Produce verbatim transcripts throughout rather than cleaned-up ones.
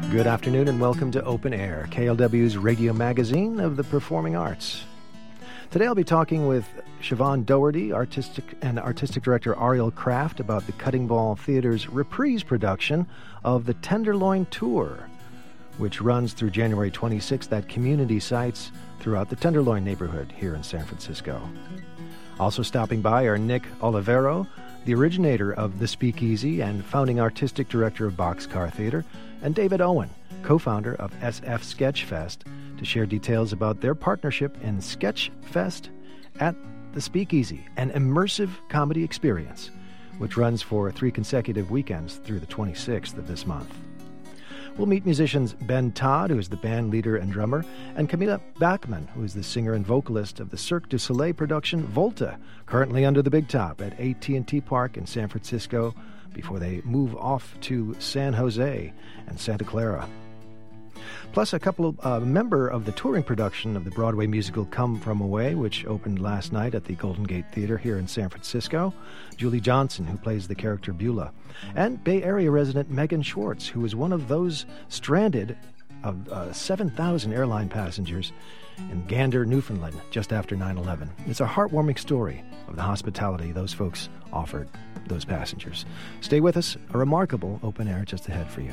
Good afternoon and welcome to Open Air, K L W's radio magazine of the performing arts. Today I'll be talking with Siobhan Doherty, artistic and artistic director Ariel Kraft about the Cutting Ball Theater's reprise production of the Tenderloin Tour, which runs through January twenty-sixth at community sites throughout the Tenderloin neighborhood here in San Francisco. Also stopping by are Nick Olivero, the originator of The Speakeasy and founding artistic director of Boxcar Theater, and David Owen, co-founder of S F Sketchfest, to share details about their partnership in Sketchfest at The Speakeasy, an immersive comedy experience, which runs for three consecutive weekends through the twenty-sixth of this month. We'll meet musicians Ben Todd, who is the band leader and drummer, and Camila Bachman, who is the singer and vocalist of the Cirque du Soleil production Volta, currently under the big top at A T and T Park in San Francisco, before they move off to San Jose and Santa Clara. Plus, a couple of uh, member of the touring production of the Broadway musical Come From Away, which opened last night at the Golden Gate Theater here in San Francisco, Julie Johnson, who plays the character Beulah, and Bay Area resident Megan Schwartz, who is one of those stranded of uh, seven thousand airline passengers in Gander, Newfoundland, just after nine eleven. It's a heartwarming story of the hospitality those folks offered those passengers. Stay with us. A remarkable open air just ahead for you.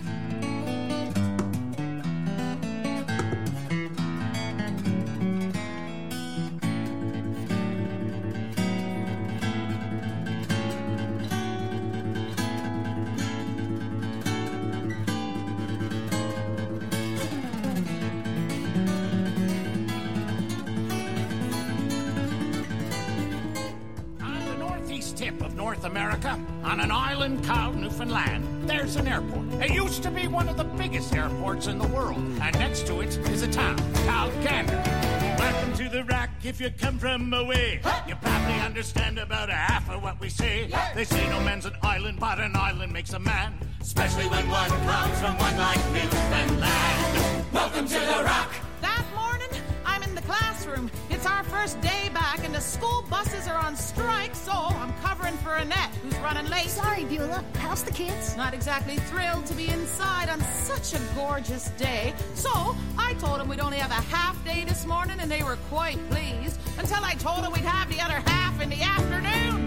Tip of North America, on an island called Newfoundland, there's an airport. It used to be one of the biggest airports in the world, and next to it is a town called Gander. Welcome to the Rock if you come from away. You probably understand about a half of what we say. They say no man's an island, but an island makes a man, especially when one comes from one like Newfoundland. Welcome to the Rock. That morning, I'm in the classroom. It's our first day back, and the school buses are on strike, so I'm covering for Annette, who's running late. Sorry, Beulah. How's the kids? Not exactly thrilled to be inside on such a gorgeous day. So I told them we'd only have a half day this morning, and they were quite pleased, until I told them we'd have the other half in the afternoon.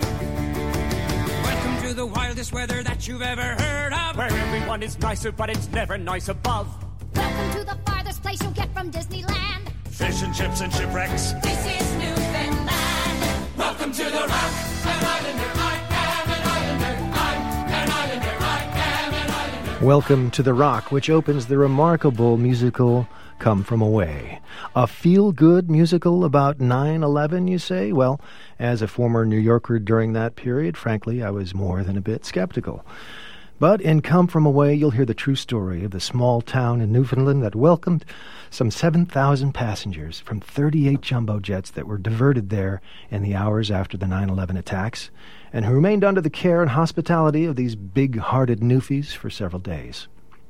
Welcome to the wildest weather that you've ever heard of, where everyone is nicer, but it's never nice above. Welcome to the farthest place you'll get from Disneyland. Fish and chips and shipwrecks. This is Newfoundland. Welcome to the Rock. An islander, I am an islander. I'm an islander, I am an islander. Welcome to The Rock, which opens the remarkable musical Come From Away. A feel-good musical about nine eleven, you say? Well, as a former New Yorker during that period, frankly, I was more than a bit skeptical. But in Come From Away, you'll hear the true story of the small town in Newfoundland that welcomed some seven thousand passengers from thirty-eight jumbo jets that were diverted there in the hours after the nine eleven attacks, and who remained under the care and hospitality of these big-hearted Newfies for several days.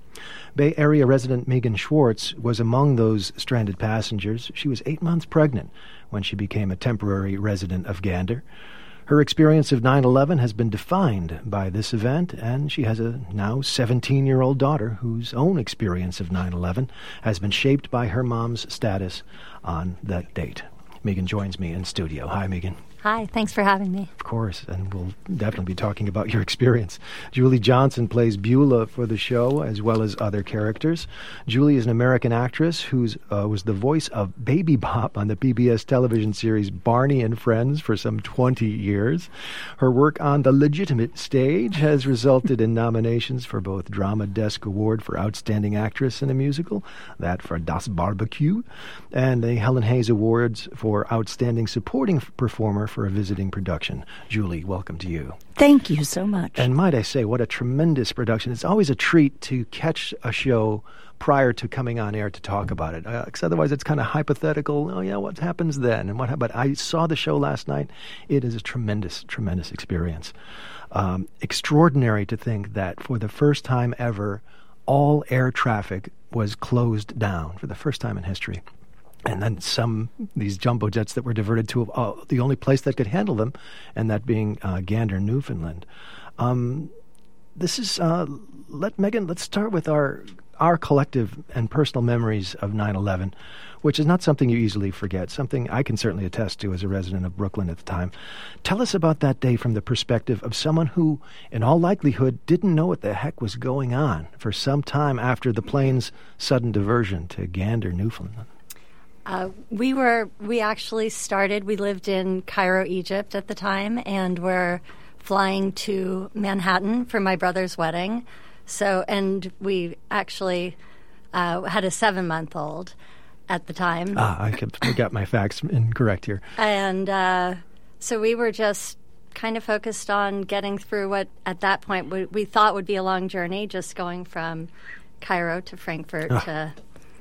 Bay Area resident Megan Schwartz was among those stranded passengers. She was eight months pregnant when she became a temporary resident of Gander. Her experience of nine eleven has been defined by this event, and she has a now seventeen-year-old daughter whose own experience of nine eleven has been shaped by her mom's status on that date. Megan joins me in studio. Hi, Megan. Hi, thanks for having me. Of course, and we'll definitely be talking about your experience. Julie Johnson plays Beulah for the show, as well as other characters. Julie is an American actress who uh, was the voice of Baby Bop on the P B S television series Barney and Friends for some twenty years. Her work on the legitimate stage has resulted in nominations for both Drama Desk Award for Outstanding Actress in a Musical, that for Das Barbecue, and the Helen Hayes Awards for Outstanding Supporting Performer for a visiting production. Julie, welcome to you. Thank you so much. And might I say, what a tremendous production. It's always a treat to catch a show prior to coming on air to talk about it, because uh, otherwise it's kind of hypothetical. Oh, yeah, what happens then? And what? Ha- but I saw the show last night. It is a tremendous, tremendous experience. Um, extraordinary to think that for the first time ever, all air traffic was closed down for the first time in history. And then some, these jumbo jets that were diverted to uh, the only place that could handle them, and that being uh, Gander, Newfoundland. Um, this is, uh, let Megan, let's start with our our collective and personal memories of nine eleven, which is not something you easily forget, something I can certainly attest to as a resident of Brooklyn at the time. Tell us about that day from the perspective of someone who, in all likelihood, didn't know what the heck was going on for some time after the plane's sudden diversion to Gander, Newfoundland. Uh, we were, we actually started, we lived in Cairo, Egypt at the time, and were flying to Manhattan for my brother's wedding. So, and we actually uh, had a seven-month-old at the time. Ah, I, could, I got my facts incorrect here. And uh, so we were just kind of focused on getting through what, at that point, we, we thought would be a long journey, just going from Cairo to Frankfurt ah. to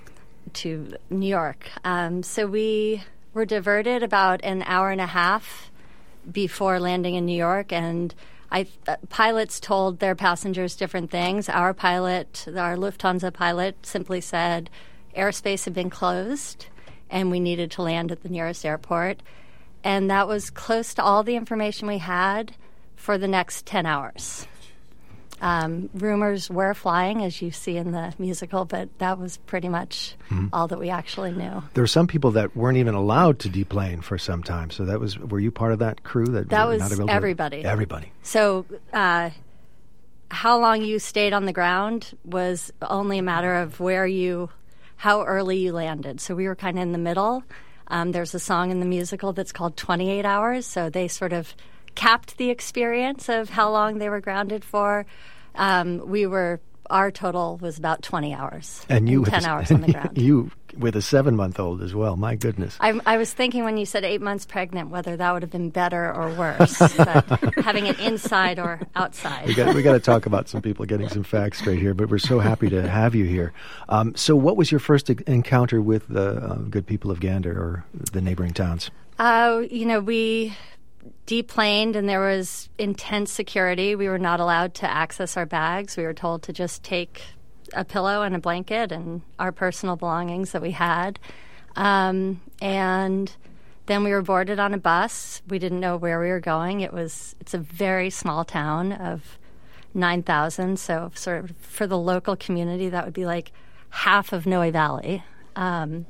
to New York. Um, so we were diverted about an hour and a half before landing in New York, and I, uh, pilots told their passengers different things. Our pilot, our Lufthansa pilot, simply said airspace had been closed and we needed to land at the nearest airport. And that was close to all the information we had for the next ten hours. Um, rumors were flying, as you see in the musical, but that was pretty much mm-hmm. all that we actually knew. There were some people that weren't even allowed to deplane for some time. So that was, were you part of that crew? That, that was was everybody. To, everybody. So uh, how long you stayed on the ground was only a matter of where you, how early you landed. So we were kind of in the middle. Um, there's a song in the musical that's called twenty-eight hours. So they sort of capped the experience of how long they were grounded for. Um, we were, our total was about twenty hours. And you, and ten with hours a, on the ground. You with a seven-month-old as well. My goodness. I, I was thinking when you said eight months pregnant, whether that would have been better or worse, but having it inside or outside. We got, we got to talk about some people getting some facts straight here, but we're so happy to have you here. Um, so what was your first encounter with the uh, good people of Gander or the neighboring towns? Uh, you know, we deplaned and there was intense security. We were not allowed to access our bags. We were told to just take a pillow and a blanket and our personal belongings that we had. Um, and then we were boarded on a bus. We didn't know where we were going. It was, it's a very small town of nine thousand. So sort of for the local community, that would be like half of Noe Valley. Um,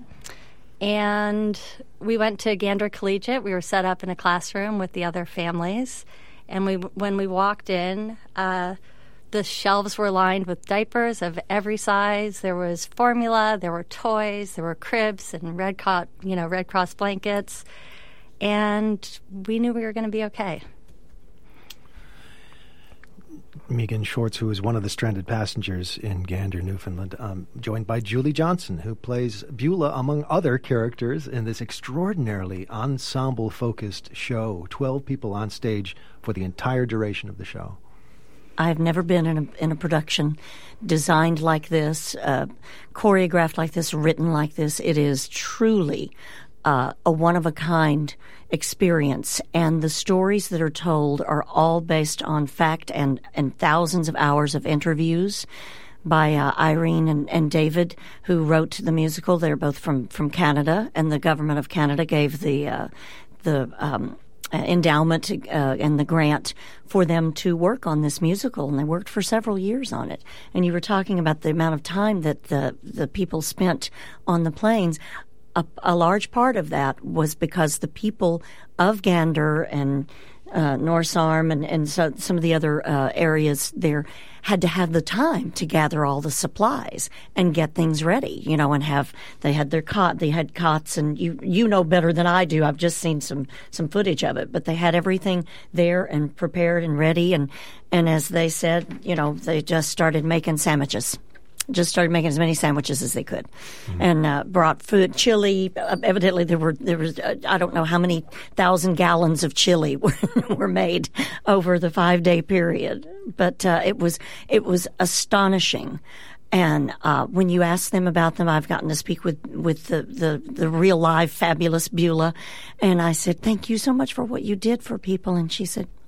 And we went to Gander Collegiate. We were set up in a classroom with the other families. And we, when we walked in, uh, the shelves were lined with diapers of every size. There was formula, there were toys, there were cribs and Red Cross, you know, Red Cross blankets. And we knew we were going to be okay. Megan Schwartz, who is one of the stranded passengers in Gander, Newfoundland, um, joined by Julie Johnson, who plays Beulah, among other characters, in this extraordinarily ensemble-focused show. Twelve people on stage for the entire duration of the show. I've never been in a, in a production designed like this, uh, choreographed like this, written like this. It is truly uh, a one-of-a-kind experience, and the stories that are told are all based on fact and, and thousands of hours of interviews by uh, Irene and, and David, who wrote the musical. They're both from, from Canada, and the government of Canada gave the uh, the um, endowment uh, and the grant for them to work on this musical, and they worked for several years on it. And you were talking about the amount of time that the, the people spent on the planes. A, a large part of that was because the people of Gander and uh, Norse Arm and, and so, some of the other uh, areas there had to have the time to gather all the supplies and get things ready, you know, and have, they had their cot, they had cots, and you, you know better than I do. I've just seen some, some footage of it, but they had everything there and prepared and ready. And, and as they said, you know, they just started making sandwiches. Just started making as many sandwiches as they could, mm-hmm. and uh, brought food, chili. Uh, evidently, there were there was uh, I don't know how many thousand gallons of chili were, were made over the five day period, but uh, it was it was astonishing. And uh, when you ask them about them, I've gotten to speak with, with the, the, the real live fabulous Beulah. And I said, thank you so much for what you did for people. And she said,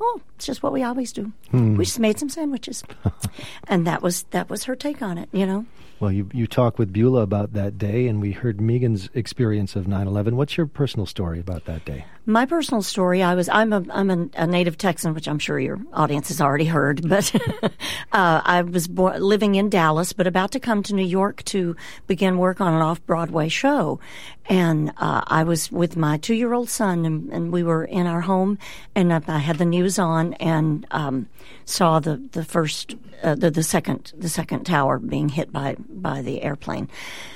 "Oh, it's just what we always do. Hmm. We just made some sandwiches." And that was that was her take on it, you know. Well, you you talked with Beulah about that day, and we heard Megan's experience of nine eleven. What's your personal story about that day? My personal story, I was I'm a I'm a, a native Texan, which I'm sure your audience has already heard. But uh, I was born, living in Dallas, but about to come to New York to begin work on an off-Broadway show. And uh, I was with my two-year-old son, and, and we were in our home, and I had the news on, and um, saw the the first uh, the the second the second tower being hit by by the airplane,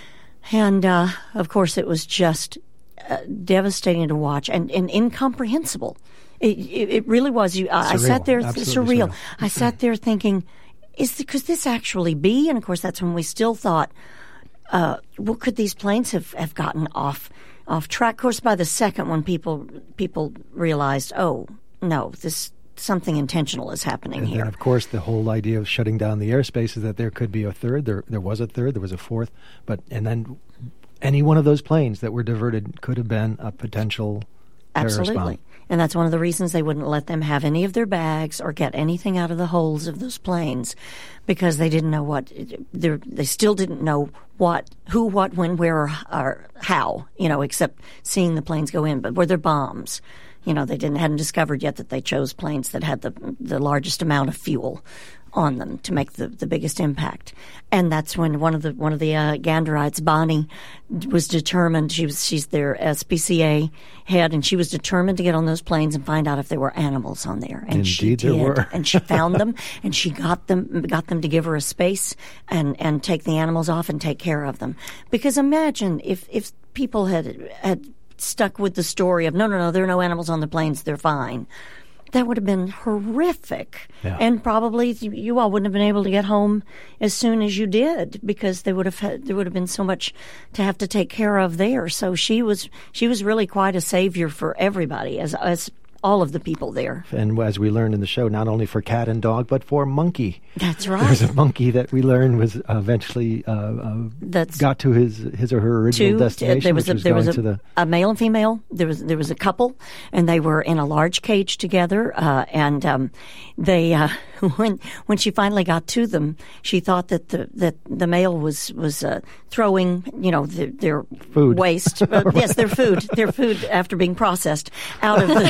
and uh, of course it was just uh, devastating to watch and, and incomprehensible. It, it, it really was. You, I, I sat there, Absolutely surreal. surreal. I sat there thinking, "Is the, could this actually be?" And of course, that's when we still thought, uh, "Well, could these planes have, have gotten off off track?" Of course, by the second one, people people realized, "Oh no, this." Something intentional is happening and here." And of course, the whole idea of shutting down the airspace is that there could be a third. There, there was a third. There was a fourth. But and then any one of those planes that were diverted could have been a potential terrorist Absolutely. bomb. And that's one of the reasons they wouldn't let them have any of their bags or get anything out of the holes of those planes, because they didn't know what they still didn't know what, who, what, when, where, or, or how. You know, except seeing the planes go in. But were there bombs? You know, they didn't hadn't discovered yet that they chose planes that had the the largest amount of fuel on them to make the, the biggest impact. And that's when one of the one of the uh, Ganderites, Bonnie, was determined. She was she's their S P C A head, and she was determined to get on those planes and find out if there were animals on there. And Indeed she there did. were. And she found them, and she got them got them to give her a space and and take the animals off and take care of them. Because imagine if if people had had stuck with the story of, no, no, no, there are no animals on the planes, they're fine. That would have been horrific. Yeah. And probably you, you all wouldn't have been able to get home as soon as you did, because they would have had, there would have been so much to have to take care of there. So she was she was really quite a savior for everybody, as as all of the people there. And as we learned in the show, not only for cat and dog, but for monkey. That's right. There's a monkey that we learned was eventually uh, uh, That's got to his his or her original Two, destination, there was which a, was there going was a, to the... a male and female. There was there was a couple, and they were in a large cage together. Uh, and um, they uh, when when she finally got to them, she thought that the that the male was was uh, throwing you know the, their Food. waste. Uh, yes, their food, their food after being processed out of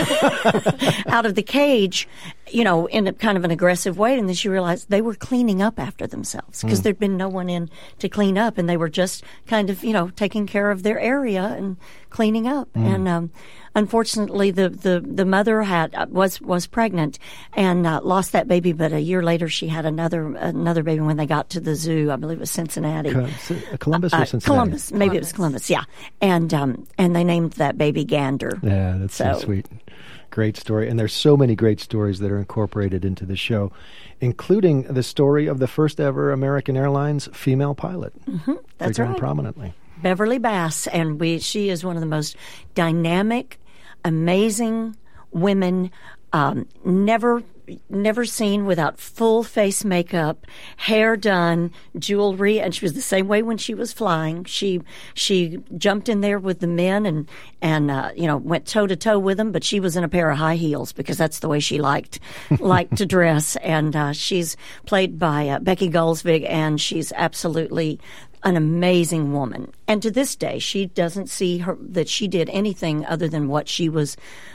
the out of the cage, you know, in a kind of an aggressive way. And then she realized they were cleaning up after themselves, because mm. there'd been no one in to clean up, and they were just kind of, you know, taking care of their area and cleaning up. Mm. And um, unfortunately, the, the, the mother had uh, was was pregnant and uh, lost that baby. But a year later, she had another another baby when they got to the zoo. I believe it was Cincinnati, Co- Columbus or uh, Cincinnati? Columbus, maybe Columbus. It was Columbus. Yeah, and um, and they named that baby Gander. Yeah, that's so, so sweet. Great story. And there's so many great stories that are incorporated into the show, including the story of the first ever American Airlines female pilot. Mm-hmm. That's figuring right. prominently. Beverly Bass, and we she is one of the most dynamic, amazing women, um, never never seen without full face makeup, hair done, jewelry, and she was the same way when she was flying. She she jumped in there with the men and and uh, you know went toe to toe with them, but she was in a pair of high heels because that's the way she liked liked to dress. And uh, she's played by uh, Becky Goldsvig, and she's absolutely an amazing woman. And to this day, she doesn't see her that she did anything other than what she was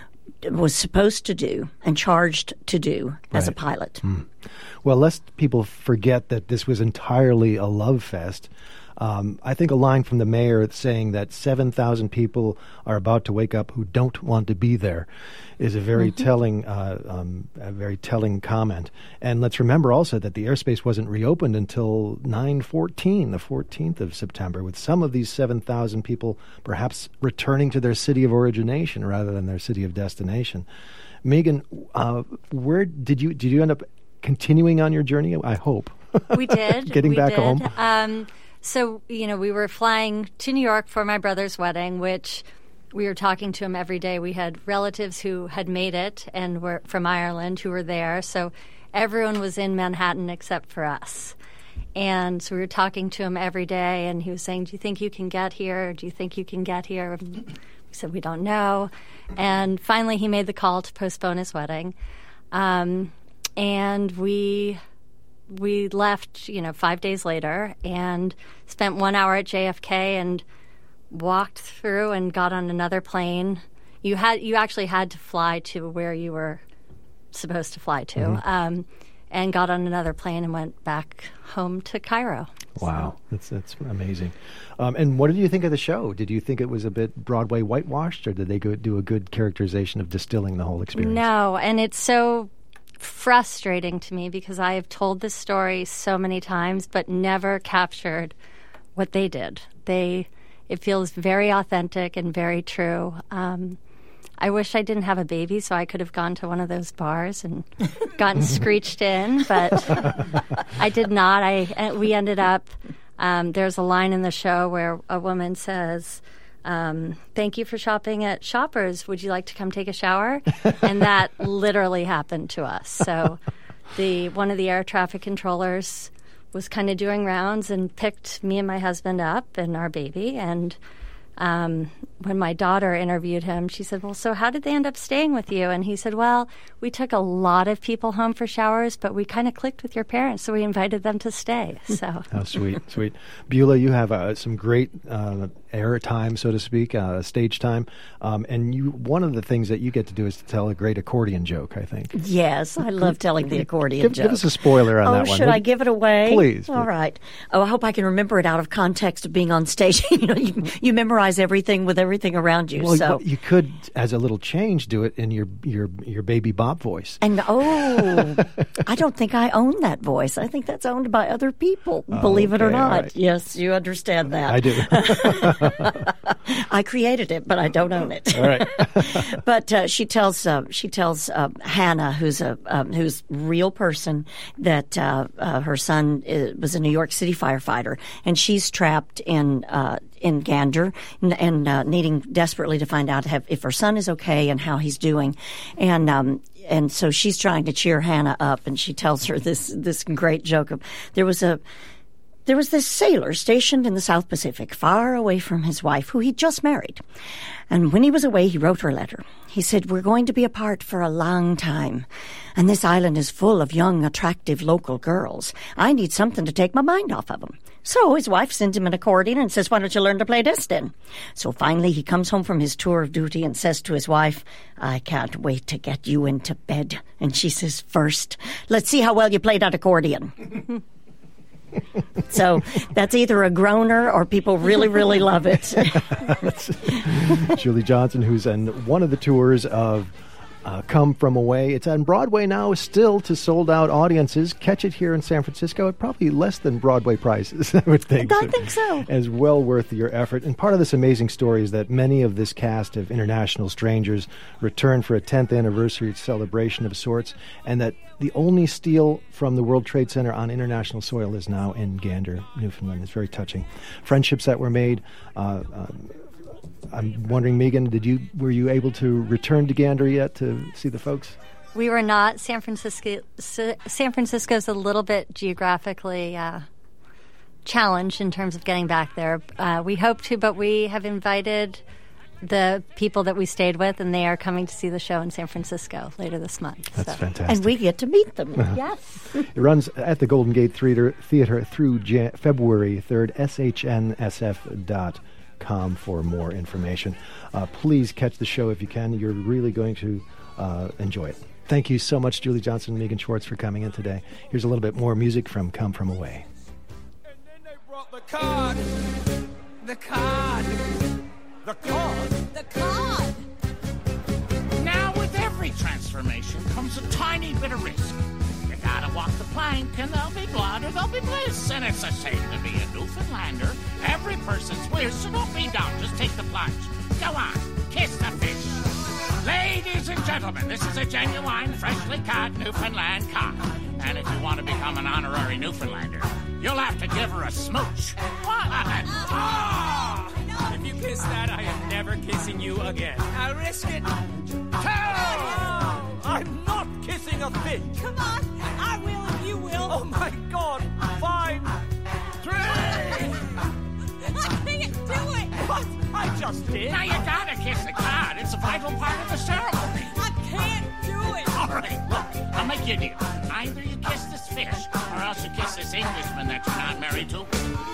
was supposed to do and charged to do right. as a pilot. Mm. Well, lest people forget that this was entirely a love fest, um, I think a line from the mayor saying that seven thousand people are about to wake up who don't want to be there is a very mm-hmm. telling, uh, um, a very telling comment. And let's remember also that the airspace wasn't reopened until nine fourteen, the fourteenth of September, with some of these seven thousand people perhaps returning to their city of origination rather than their city of destination. Megan, uh, where did you did you end up continuing on your journey? I hope. We did. Getting we back did. home. Um, so, you know, we were flying to New York for my brother's wedding, which we were talking to him every day. We had relatives who had made it and were from Ireland who were there. So everyone was in Manhattan except for us. And so we were talking to him every day, and he was saying, do you think you can get here? Do you think you can get here? We said, we don't know. And finally he made the call to postpone his wedding. Um, and we we left, you know, five days later and spent one hour at J F K and walked through and got on another plane. You had you actually had to fly to where you were supposed to fly to, mm-hmm. um, and got on another plane and went back home to Cairo. Wow, so. that's that's amazing. Um, and what did you think of the show? Did you think it was a bit Broadway whitewashed, or did they go do a good characterization of distilling the whole experience? No, and it's so frustrating to me because I have told this story so many times, but never captured what they did. They, it feels very authentic and very true. Um, I wish I didn't have a baby so I could have gone to one of those bars and gotten screeched in, but I did not. I we ended up, um, there's a line in the show where a woman says, um, thank you for shopping at Shoppers. Would you like to come take a shower? And that literally happened to us. So the one of the air traffic controllers was kind of doing rounds and picked me and my husband up and our baby, and Um, when my daughter interviewed him, she said, well, so how did they end up staying with you? And he said, well, we took a lot of people home for showers, but we kind of clicked with your parents, so we invited them to stay. So, oh, sweet, sweet. Beulah, you have uh, some great uh, air time, so to speak, uh, stage time. Um, and you, one of the things that you get to do is to tell a great accordion joke, I think. Yes, I love telling the accordion give, joke. Give us a spoiler on oh, that one. Should I give it away? Please. All please. right. Oh, I hope I can remember it out of context of being on stage. you know, you, you memorize everything with everything around you. Well, so you could, as a little change, do it in your your your baby bop voice. And oh, I don't think I own that voice. I think that's owned by other people. Oh, believe it or okay, not. right. Yes, you understand that. I do. I created it, but I don't own it. All right. But uh, she tells uh, she tells uh, Hannah, who's a um, who's real person, that uh, uh, her son is, was a New York City firefighter, and she's trapped in uh, in Gander and, and uh, needing desperately to find out have, if her son is okay and how he's doing, and um, and so she's trying to cheer Hannah up, and she tells her this this great joke of there was a. There was this sailor stationed in the South Pacific, far away from his wife, who he'd just married. And when he was away, he wrote her a letter. He said, we're going to be apart for a long time, and this island is full of young, attractive local girls. I need something to take my mind off of them. So his wife sends him an accordion and says, why don't you learn to play this then? So finally he comes home from his tour of duty and says to his wife, I can't wait to get you into bed. And she says, first, let's see how well you play that accordion. So that's either a groaner or people really, really love it. Julie Johnson, who's on one of the tours of uh, Come From Away. It's on Broadway now, still to sold-out audiences. Catch it here in San Francisco at probably less than Broadway prices, I would think. I think so. As well worth your effort. And part of this amazing story is that many of this cast of international strangers returned for a tenth anniversary celebration of sorts, and that the only steel from the World Trade Center on international soil is now in Gander, Newfoundland. It's very touching. Friendships that were made. Uh, um, I'm wondering, Megan, did you were you able to return to Gander yet to see the folks? We were not. San Francisco. San Francisco's a little bit geographically uh, challenged in terms of getting back there. Uh, we hope to, but we have invited the people that we stayed with, and they are coming to see the show in San Francisco later this month. That's so. fantastic. And we get to meet them. Yes. It runs at the Golden Gate Theater, theater through Jan- February third, S H N S F dot com for more information. Uh, please catch the show if you can. You're really going to uh, enjoy it. Thank you so much, Julie Johnson and Megan Schwartz, for coming in today. Here's a little bit more music from Come From Away. And then they brought the card. The card. The card. The card! Now, with every transformation comes a tiny bit of risk. You gotta walk the plank, and there'll be blood or there'll be bliss. And it's a shame to be a Newfoundlander. Every person's wish, so don't be dumb, just take the plunge. Go on, kiss the fish. Ladies and gentlemen, this is a genuine, freshly caught Newfoundland cock. And if you want to become an honorary Newfoundlander, you'll have to give her a smooch. What? Oh! If you kiss that, I am never kissing you again. I risk it. Two! Oh, I'm not kissing a fish. Come on, I will if you will. Oh my God! Fine. Three! I can't do it. What? I just did. Now you gotta kiss the card. It's a vital part of the ceremony. I can't do it. All right, look. make you a deal. Either you kiss this fish, or else you kiss this Englishman that you're not married to.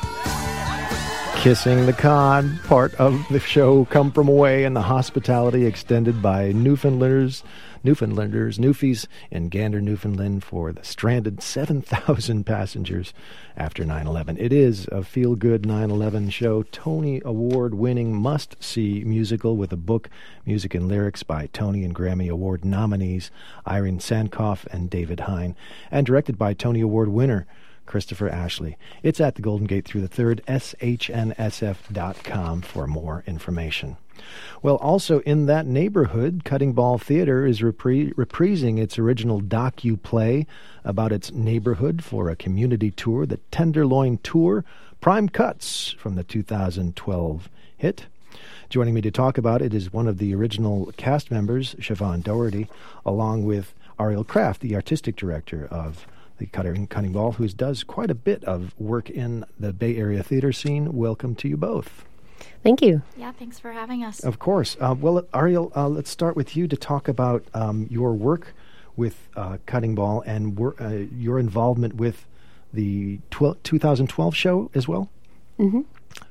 Kissing the Cod, part of the show Come From Away, and the hospitality extended by Newfoundlanders, Newfoundlanders, Newfies in Gander, Newfoundland for the stranded seven thousand passengers after nine eleven. It is a feel-good nine eleven show, Tony Award-winning must-see musical with a book, music and lyrics by Tony and Grammy Award nominees Irene Sankoff and David Hine, and directed by Tony Award winner Christopher Ashley. It's at the Golden Gate through the third, S H N S F dot com for more information. Well, also in that neighborhood, Cutting Ball Theater is repri- reprising its original docu-play about its neighborhood for a community tour, the Tenderloin Tour, Prime Cuts from the two thousand twelve hit. Joining me to talk about it is one of the original cast members, Siobhan Doherty, along with Ariel Kraft, the artistic director of the Cutting, Cutting Ball, who does quite a bit of work in the Bay Area theater scene. Welcome to you both. Thank you. Yeah, thanks for having us. Of course. Uh, well, Ariel, uh, let's start with you to talk about um, your work with uh, Cutting Ball and wor- uh, your involvement with the twelve, twenty twelve show as well. Mm-hmm.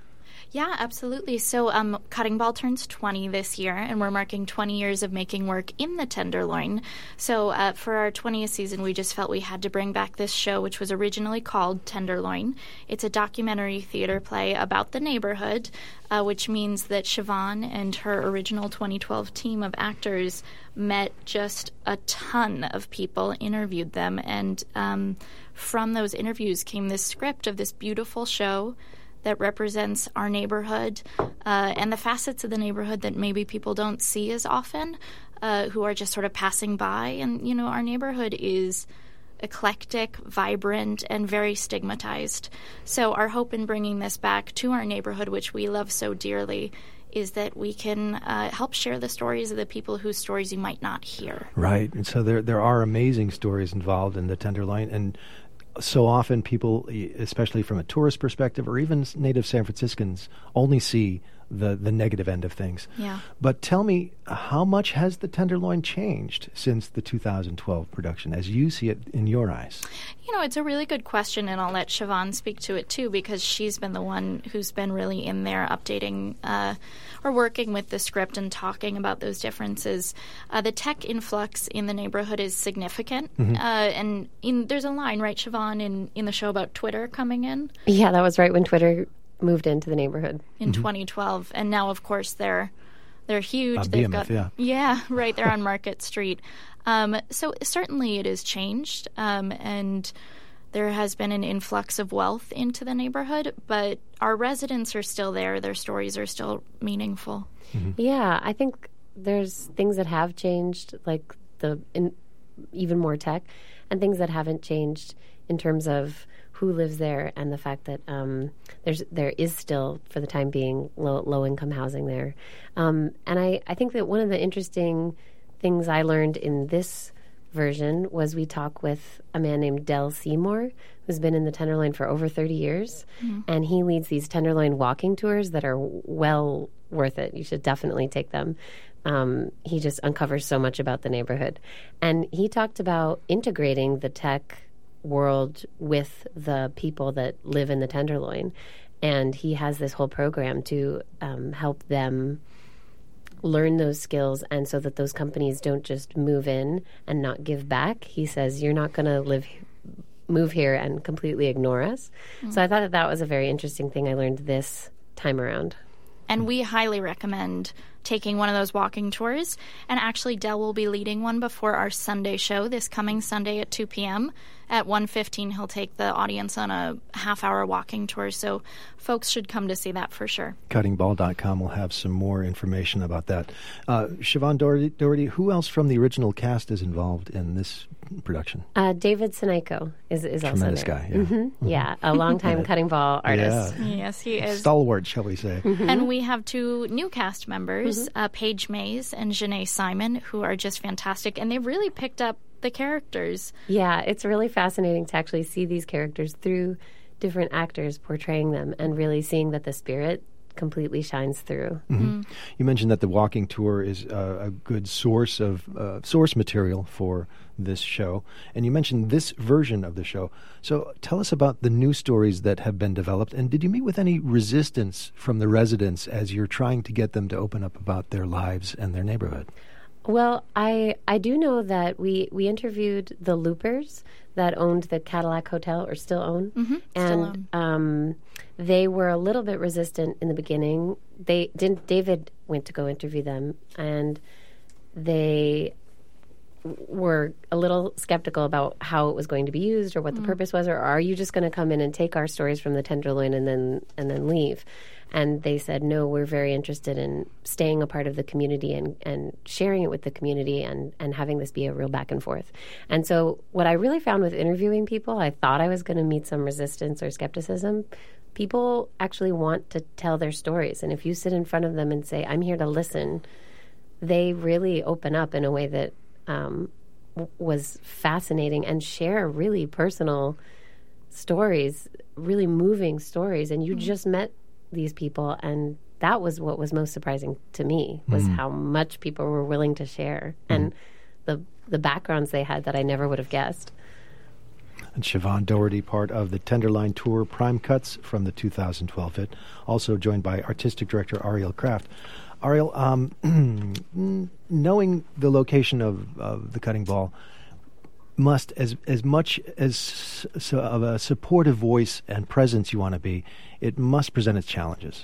Yeah, absolutely. So um, Cutting Ball turns twenty this year, and we're marking twenty years of making work in the Tenderloin. So uh, for our twentieth season, we just felt we had to bring back this show, which was originally called Tenderloin. It's a documentary theater play about the neighborhood, uh, which means that Siobhan and her original twenty twelve team of actors met just a ton of people, interviewed them, and um, from those interviews came this script of this beautiful show that represents our neighborhood uh, and the facets of the neighborhood that maybe people don't see as often, uh, who are just sort of passing by. And, you know, our neighborhood is eclectic, vibrant, and very stigmatized. So our hope in bringing this back to our neighborhood, which we love so dearly, is that we can uh, help share the stories of the people whose stories you might not hear. Right. And so there there are amazing stories involved in the Tenderloin, and so often people, especially from a tourist perspective or even native San Franciscans, only see the, the negative end of things. Yeah. But tell me, how much has the Tenderloin changed since the two thousand twelve production, as you see it in your eyes? You know, it's a really good question, and I'll let Siobhan speak to it too, because she's been the one who's been really in there updating uh, or working with the script and talking about those differences. Uh, the tech influx in the neighborhood is significant, mm-hmm. uh, and in, there's a line, right, Siobhan, in, in the show about Twitter coming in? Yeah, that was right when Twitter moved into the neighborhood. In mm-hmm. twenty twelve, and now, of course, they're they're huge. Uh, They've Behemoth, got, yeah. yeah, right, they're on Market Street. Um, so certainly it has changed, um, and there has been an influx of wealth into the neighborhood, but our residents are still there. Their stories are still meaningful. Mm-hmm. Yeah, I think there's things that have changed, like the in, even more tech, and things that haven't changed in terms of who lives there and the fact that um, there's there is still, for the time being, low, low-income housing there. Um, and I, I think that one of the interesting things I learned in this version was we talk with a man named Del Seymour, who's been in the Tenderloin for over thirty years, mm-hmm. and he leads these Tenderloin walking tours that are well worth it. You should definitely take them. Um, he just uncovers so much about the neighborhood. And he talked about integrating the tech world with the people that live in the Tenderloin. And he has this whole program to um, help them learn those skills, and so that those companies don't just move in and not give back. He says, you're not going to live move here and completely ignore us. Mm-hmm. So I thought that that was a very interesting thing I learned this time around. And we highly recommend taking one of those walking tours. And actually, Del will be leading one before our Sunday show this coming Sunday at two p.m. At one fifteen, he'll take the audience on a half-hour walking tour. So folks should come to see that for sure. cutting ball dot com will have some more information about that. Uh, Siobhan Doherty, Doherty, who else from the original cast is involved in this production? Uh, David Sinaico is, is also Tremendous there. guy, yeah. Mm-hmm. Mm-hmm. Yeah, a longtime Cutting Ball artist. Yeah. Yes, he is. Stalwart, shall we say. Mm-hmm. And we have two new cast members, Mm-hmm. uh, Paige Mays and Janae Simon, who are just fantastic. And they've really picked up the characters. Yeah, it's really fascinating to actually see these characters through different actors portraying them and really seeing that the spirit completely shines through. Mm-hmm. You mentioned that the walking tour is uh, a good source of uh, source material for this show, and you mentioned this version of the show. So tell us about the new stories that have been developed, and did you meet with any resistance from the residents as you're trying to get them to open up about their lives and their neighborhood? Well, I I do know that we, we interviewed the Loopers that owned the Cadillac Hotel, or still own, Mm-hmm. and um, they were a little bit resistant in the beginning. They didn't. David went to go interview them, and they were a little skeptical about how it was going to be used or what the purpose was, or are you just going to come in and take our stories from the Tenderloin and then and then leave? And they said, no, we're very interested in staying a part of the community and, and sharing it with the community and, and having this be a real back and forth. And so what I really found with interviewing people, I thought I was going to meet some resistance or skepticism. People actually want to tell their stories. And if you sit in front of them and say, I'm here to listen, they really open up in a way that um, w- was fascinating and share really personal stories, really moving stories. And you mm-hmm. just met these people, and that was what was most surprising to me, was mm-hmm. how much people were willing to share mm-hmm. and the the backgrounds they had that I never would have guessed. And Siobhan Doherty, part of the Tenderloin Tour Prime Cuts from the two thousand twelve hit, also joined by Artistic Director Ariel Kraft. Ariel, um, knowing the location of, of the Cutting Ball must, as as much as so of a supportive voice and presence you want to be, it must present its challenges.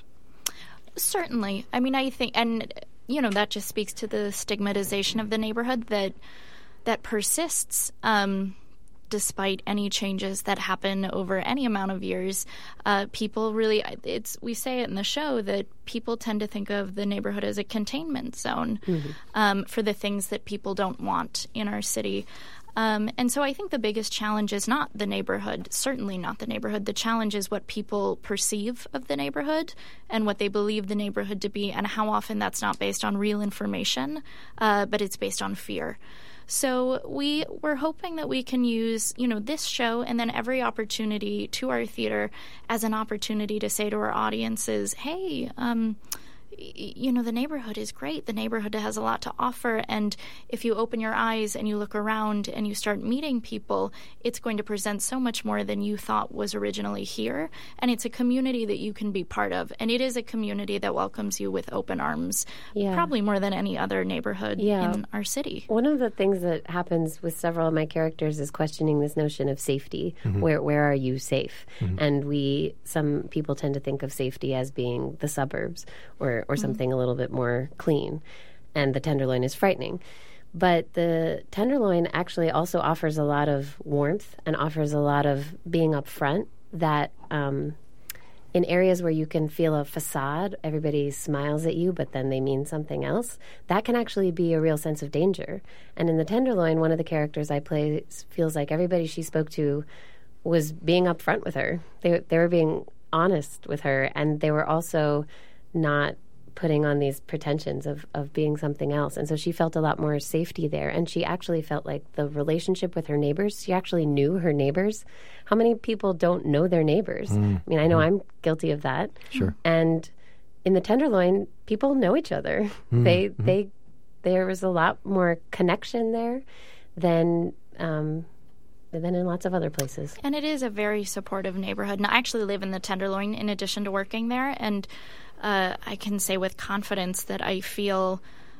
Certainly. I mean, I think, and, you know, that just speaks to the stigmatization of the neighborhood that that persists um, despite any changes that happen over any amount of years. Uh, people really, it's we say it in the show that people tend to think of the neighborhood as a containment zone mm-hmm. um, for the things that people don't want in our city. Um, and so I think the biggest challenge is not the neighborhood, certainly not the neighborhood. The challenge is what people perceive of the neighborhood and what they believe the neighborhood to be, and how often that's not based on real information, uh, but it's based on fear. So we we're hoping that we can use, you know, this show and then every opportunity to our theater as an opportunity to say to our audiences, hey, um, you know, the neighborhood is great. The neighborhood has a lot to offer. And if you open your eyes and you look around and you start meeting people, it's going to present so much more than you thought was originally here. And it's a community that you can be part of. And it is a community that welcomes you with open arms, yeah. probably more than any other neighborhood yeah. in our city. One of the things that happens with several of my characters is questioning this notion of safety. Mm-hmm. Where where are you safe? Mm-hmm. And we, some people tend to think of safety as being the suburbs or or something mm-hmm. a little bit more clean, and the Tenderloin is frightening. But the Tenderloin actually also offers a lot of warmth and offers a lot of being upfront that um, in areas where you can feel a facade, everybody smiles at you, but then they mean something else, that can actually be a real sense of danger. And in the Tenderloin, one of the characters I play feels like everybody she spoke to was being upfront with her. They, they were being honest with her, and they were also not putting on these pretensions of, of being something else. And so she felt a lot more safety there. And she actually felt like the relationship with her neighbors, she actually knew her neighbors. How many people don't know their neighbors? Mm. I mean, I know mm. I'm guilty of that. Sure. And in the Tenderloin, people know each other. Mm. They, mm-hmm. they, there was a lot more connection there than, um, than in lots of other places. And it is a very supportive neighborhood. And I actually live in the Tenderloin in addition to working there. And Uh, I can say with confidence that I feel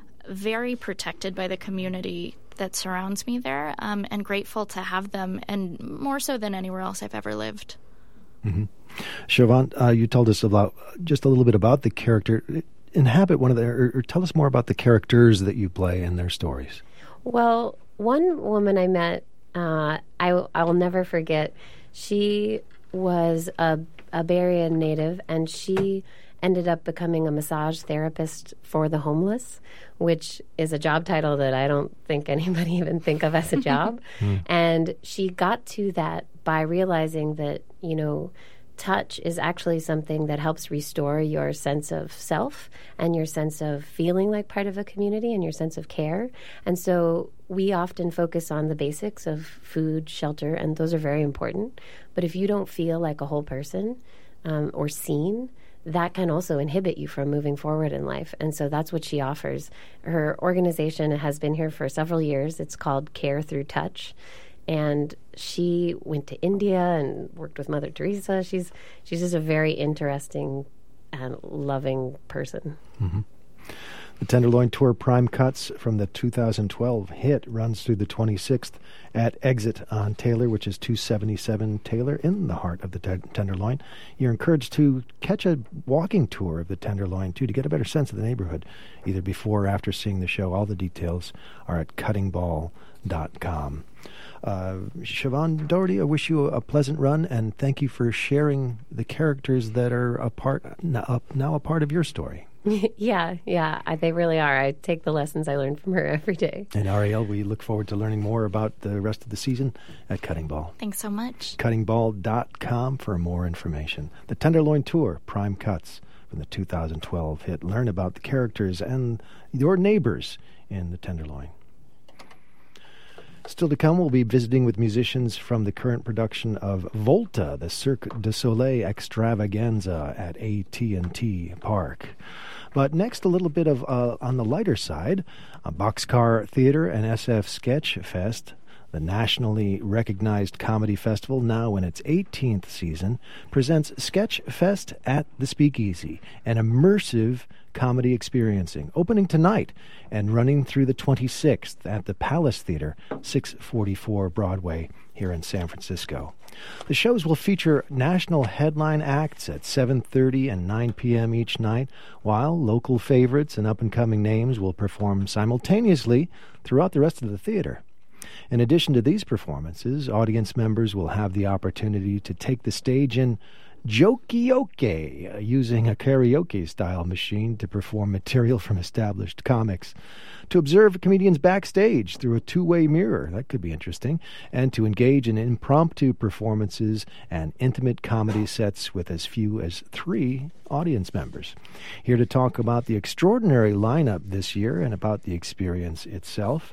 very protected by the community that surrounds me there, um, and grateful to have them, and more so than anywhere else I've ever lived. Mm-hmm. Siobhan, uh, you told us about just a little bit about the character. Inhabit one of the, or, or tell us more about the characters that you play and their stories. Well, one woman I met, uh, I, I will never forget. She was a, a Bay Area native, and she ended up becoming a massage therapist for the homeless, which is a job title that I don't think anybody even think of as a job. Mm. And she got to that by realizing that, you know, touch is actually something that helps restore your sense of self and your sense of feeling like part of a community and your sense of care. And so we often focus on the basics of food, shelter, and those are very important. But if you don't feel like a whole person um, or seen, that can also inhibit you from moving forward in life. And so that's what she offers. Her organization has been here for several years. It's called Care Through Touch. And she went to India and worked with Mother Teresa. She's she's just a very interesting and loving person. Mm-hmm. The Tenderloin Tour Prime Cuts from the two thousand twelve hit runs through the twenty-sixth at Exit on Taylor, which is two seventy-seven Taylor in the heart of the t- Tenderloin. You're encouraged to catch a walking tour of the Tenderloin, too, to get a better sense of the neighborhood, either before or after seeing the show. All the details are at cutting ball dot com. Uh, Siobhan Doherty, I wish you a pleasant run, and thank you for sharing the characters that are a part, now, now a part of your story. Yeah, yeah, I, they really are. I take the lessons I learned from her every day. And Ariel, we look forward to learning more about the rest of the season at Cutting Ball. Thanks so much. cutting ball dot com for more information. The Tenderloin Tour, Prime Cuts from the two thousand twelve hit. Learn about the characters and your neighbors in the Tenderloin. Still to come, we'll be visiting with musicians from the current production of Volta, the Cirque du Soleil extravaganza at A T and T Park. But next, a little bit of, uh, on the lighter side, a Boxcar Theater and S F Sketch Fest, the nationally recognized comedy festival, now in its eighteenth season, presents Sketch Fest at the Speakeasy, an immersive comedy experiencing, opening tonight and running through the twenty-sixth at the Palace Theater, six forty-four Broadway, here in San Francisco. The shows will feature national headline acts at seven thirty and nine p.m. each night, while local favorites and up-and-coming names will perform simultaneously throughout the rest of the theater. In addition to these performances, audience members will have the opportunity to take the stage in Jokey-oke, using a karaoke-style machine to perform material from established comics, to observe comedians backstage through a two-way mirror, that could be interesting, and to engage in impromptu performances and intimate comedy sets with as few as three audience members. Here to talk about the extraordinary lineup this year and about the experience itself